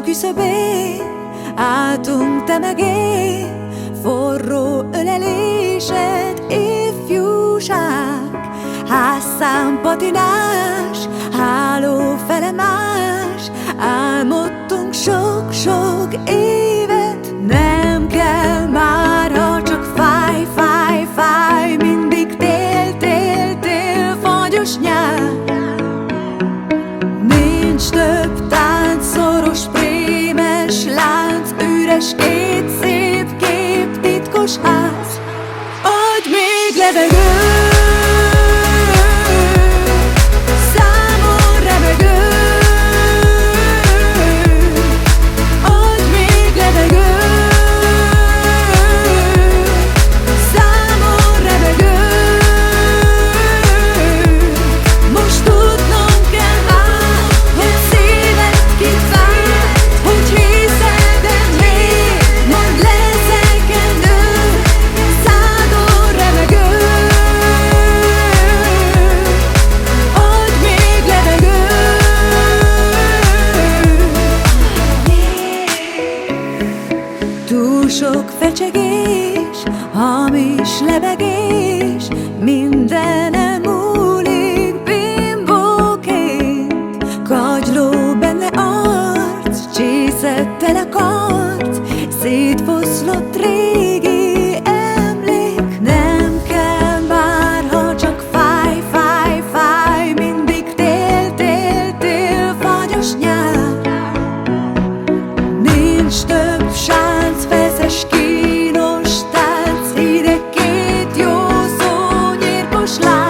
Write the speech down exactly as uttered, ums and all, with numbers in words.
Álom küszöbén álltunk te meg én, forró ölelésed, ifjúság, házszám patinás, háló felemás, álmodtunk sok-sok évet. Nem kell már, ha csak fáj, fáj, fáj, mindig tél, tél, tél, fagyos nyár. Nincs több tánc, szoros, prémes lánc, üres két szép kép, titkos ház. Adj még levegőt, számon remegőt. Adj még levegőt, számon remegőt. Most tudnom kell már, hogy szíved kit vár, hogy hiszel benném, mondd le szekendő, szádon remegőt. Adj még levegőt. Túl sok fecsegés, hamis lebegés, minden elmúlik bimbóként. Kagyló benne arc, csészettel akart, szétfoszlott régi emlék. Nem kell már, ha csak fáj, fáj, fáj, mindig tél, tél, tél, fagyos nyár. Nincs több sánc, feszes, kínos tánc, hideg két jó szó, nyírkos láz.